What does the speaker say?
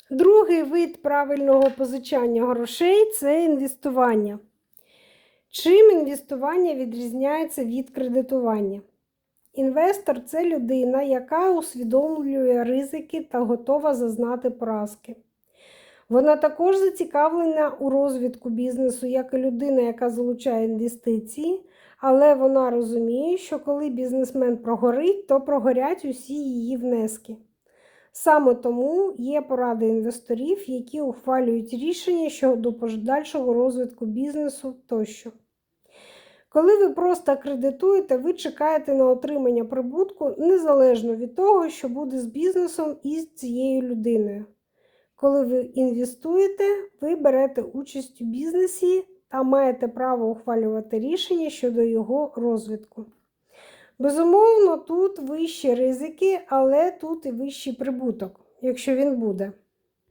Другий вид правильного позичання грошей – це інвестування. Чим інвестування відрізняється від кредитування? Інвестор – це людина, яка усвідомлює ризики та готова зазнати поразки. Вона також зацікавлена у розвитку бізнесу, як і людина, яка залучає інвестиції, але вона розуміє, що коли бізнесмен прогорить, то прогорять усі її внески. Саме тому є поради інвесторів, які ухвалюють рішення щодо подальшого розвитку бізнесу тощо. Коли ви просто кредитуєте, ви чекаєте на отримання прибутку незалежно від того, що буде з бізнесом і з цією людиною. Коли ви інвестуєте, ви берете участь у бізнесі та маєте право ухвалювати рішення щодо його розвитку. Безумовно, тут вищі ризики, але тут і вищий прибуток, якщо він буде.